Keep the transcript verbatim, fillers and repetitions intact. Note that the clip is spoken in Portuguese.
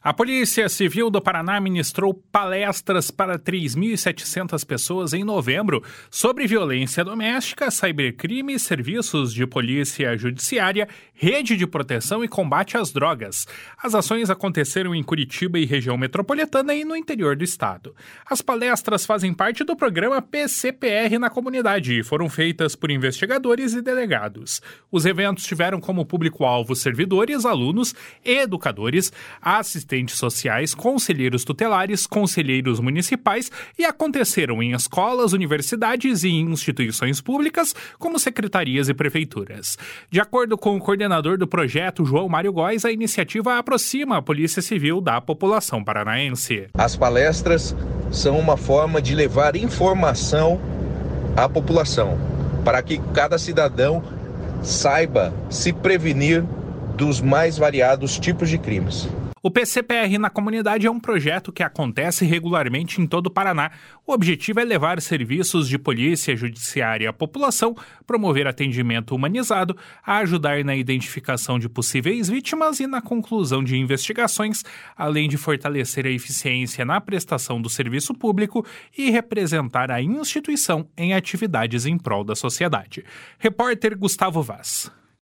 A Polícia Civil do Paraná ministrou palestras para três mil e setecentas pessoas em novembro sobre violência doméstica, cybercrime, serviços de polícia judiciária, rede de proteção e combate às drogas. As ações aconteceram em Curitiba e região metropolitana e no interior do estado. As palestras fazem parte do programa P C P R na comunidade e foram feitas por investigadores e delegados. Os eventos tiveram como público-alvo servidores, alunos, educadores, assistentes sociais, conselheiros tutelares, conselheiros municipais e aconteceram em escolas, universidades e instituições públicas, como secretarias e prefeituras. De acordo com o coordenador do projeto, João Mário Góes, a iniciativa aproxima a Polícia Civil da população paranaense. As palestras são uma forma de levar informação à população, para que cada cidadão saiba se prevenir dos mais variados tipos de crimes. O P C P R na comunidade é um projeto que acontece regularmente em todo o Paraná. O objetivo é levar serviços de polícia judiciária à população, promover atendimento humanizado, ajudar na identificação de possíveis vítimas e na conclusão de investigações, além de fortalecer a eficiência na prestação do serviço público e representar a instituição em atividades em prol da sociedade. Repórter Gustavo Vaz.